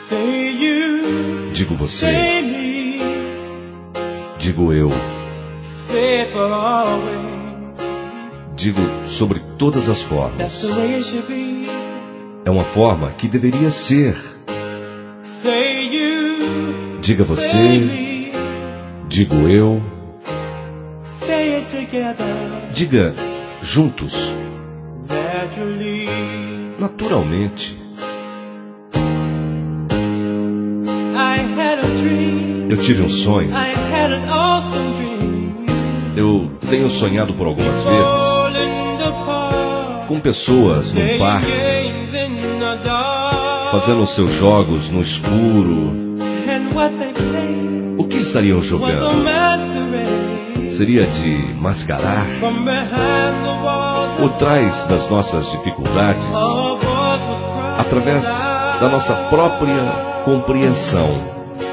Digo você. Digo eu. Digo sobre todas as formas. É uma forma que deveria ser. Diga você. Digo eu. Diga juntos. Naturalmente. Eu tive um sonho. Eu tenho sonhado por algumas vezes com pessoas num parque fazendo seus jogos no escuro. O que estariam jogando? Seria de mascarar? Por trás das nossas dificuldades, através da nossa própria compreensão.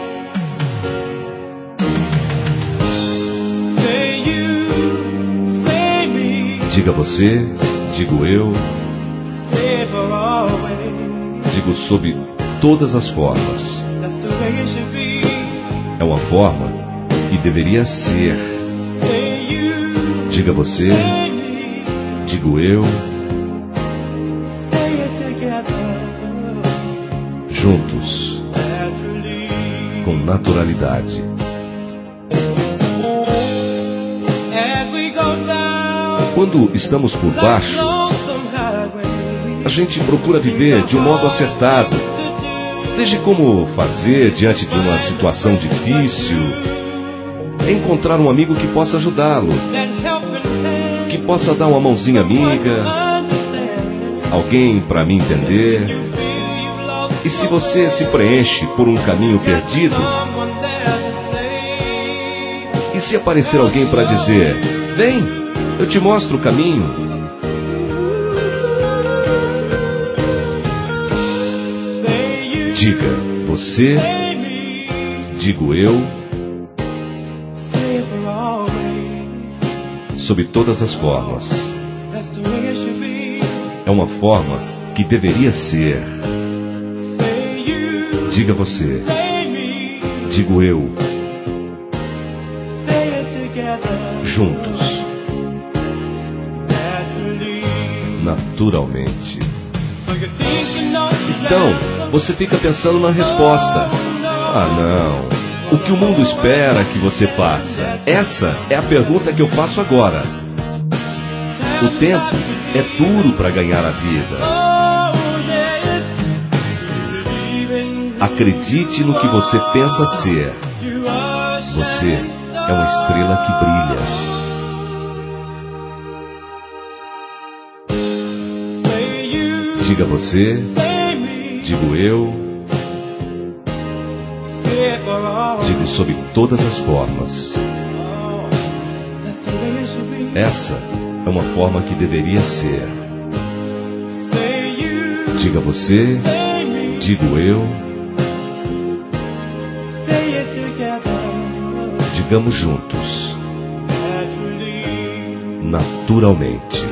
Diga você, digo eu, digo sob todas as formas. É uma forma que deveria ser. Diga você, digo eu, juntos, com naturalidade. Quando estamos por baixo, a gente procura viver de um modo acertado, desde como fazer diante de uma situação difícil, encontrar um amigo que possa ajudá-lo, que possa dar uma mãozinha amiga, alguém para me entender. E se você se preenche por um caminho perdido, e se aparecer alguém para dizer, vem, eu te mostro o caminho. Diga você, digo eu, sob todas as formas. É uma forma que deveria ser. Diga você, digo eu, juntos, naturalmente. Então, você fica pensando na resposta. Ah, não. O que o mundo espera que você faça? Essa é a pergunta que eu faço agora. O tempo é duro para ganhar a vida. Acredite no que você pensa ser. Você é uma estrela que brilha. Diga você, digo eu, digo sob todas as formas. Essa é uma forma que deveria ser. Diga você, digo eu, digamos juntos, naturalmente.